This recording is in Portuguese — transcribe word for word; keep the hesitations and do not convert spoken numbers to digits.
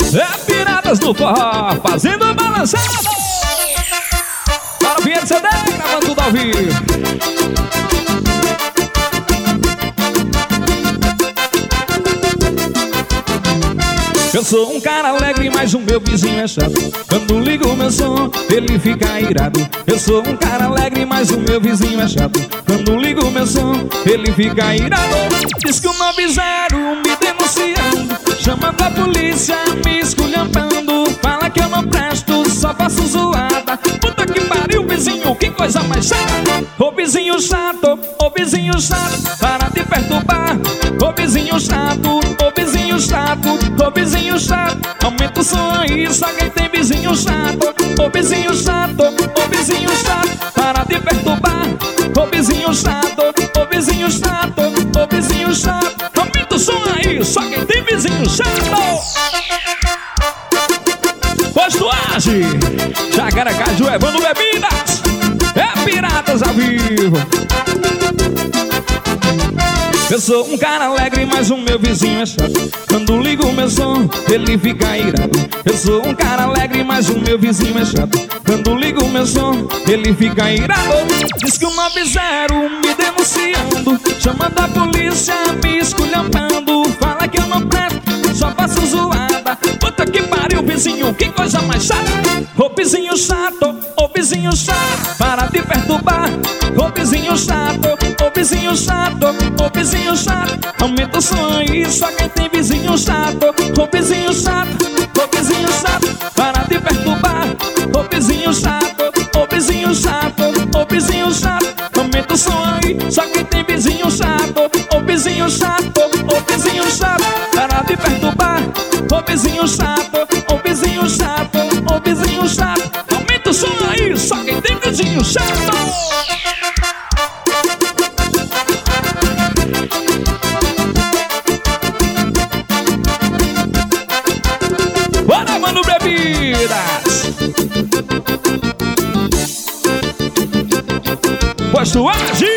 É Piratas do Forró, fazendo balançada. Para o Vinha de C D, gravando tudo ao vivo. Eu sou um cara alegre, mas o meu vizinho é chato. Quando ligo o meu som, ele fica irado. Eu sou um cara alegre, mas o meu vizinho é chato. Quando ligo o meu som, ele fica irado. Diz que o nove zero me denunciando, chamando a polícia, me esculhambando. Fala que eu não presto, só faço zoada. Puta que pariu, vizinho, que coisa mais chata. Ô vizinho chato, ô vizinho chato, para de perturbar. Ô vizinho chato, ô vizinho chato, ô vizinho chato, aumenta o som aí, só quem tem vizinho chato. Ô vizinho chato, ô vizinho chato, para de perturbar. Ô vizinho chato, ô vizinho chato, ô vizinho chato, aumenta o som aí, só quem tem vizinho chato. Posto Age, Jacaracaju, Evandro Bebidas, é Piratas ao vivo. Eu sou um cara alegre, mas o meu vizinho é chato. Quando ligo o meu som, ele fica irado. Eu sou um cara alegre, mas o meu vizinho é chato. Quando ligo o meu som, ele fica irado. Diz que o nove zero me denunciando, chamando a polícia, me esculhambando. Fala que eu não presto, só faço zoada. Puta que pariu, vizinho, que coisa mais chata. Ô vizinho chato, ô vizinho chato, para de perturbar. Ô vizinho chato, ô vizinho chato, ô vizinho chato, aumenta o som aí, só quem tem vizinho chato. Ô vizinho chato, ô vizinho chato, para de perturbar. Ô vizinho chato, ô vizinho chato, ô vizinho chato, aumenta o som aí, só quem tem vizinho chato. Ô vizinho chato, ô vizinho chato, para de perturbar. Ô vizinho chato, ô vizinho chato, ô vizinho chato, aumenta o som aí, só quem tem vizinho chato. Bora, mano, Bebidas. Posto Age.